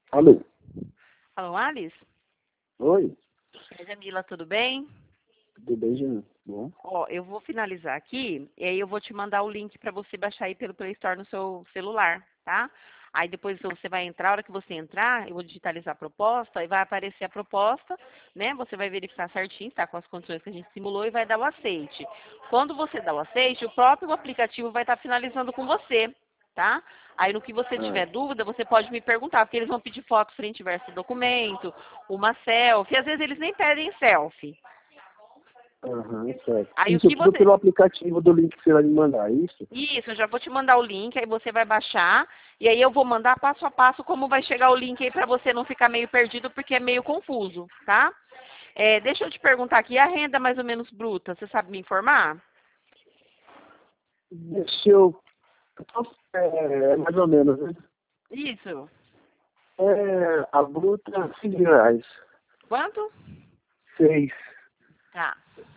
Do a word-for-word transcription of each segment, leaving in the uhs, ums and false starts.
Alô? Alô, Alice? Oi? É Jamila, tudo bem? Tudo bem, Jean? Bom? Ó, eu vou finalizar aqui e aí eu vou te mandar o link para você baixar aí pelo Play Store no seu celular, tá? Aí depois você vai entrar, a hora que você entrar, eu vou digitalizar a proposta e vai aparecer a proposta, né? Você vai verificar certinho, tá? Com as condições que a gente simulou e vai dar o aceite. Quando você dá o aceite, o próprio aplicativo vai estar finalizando com você, tá? Aí no que você Ah, tiver dúvida, você pode me perguntar, porque eles vão pedir foto frente e verso do documento, uma selfie, às vezes eles nem pedem selfie. aham, certo. Aí o Isso que tudo você. pelo aplicativo do link que você vai me mandar, é isso? Isso, eu já vou te mandar o link, aí você vai baixar, e aí eu vou mandar passo a passo como vai chegar o link aí para você não ficar meio perdido, porque é meio confuso, tá? É, deixa eu te perguntar aqui, a renda mais ou menos bruta, você sabe me informar? Deixa eu... É, mais ou menos, né? Isso. É, a bruta, seis mil reais. Quanto? Seis. Tá.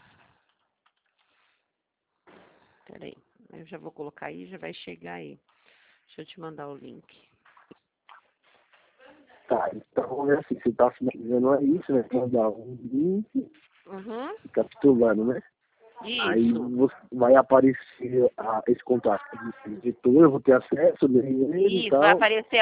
Peraí, eu já vou colocar aí, já vai chegar aí. Deixa eu te mandar o link. Tá, então é assim, você tá finalizando aí, você vai mandar um link, Uhum. capitulando, né? Aí Isso. você vai aparecer a, esse contato de editor, eu vou ter acesso, ler ele e Isso, vai tal. aparecer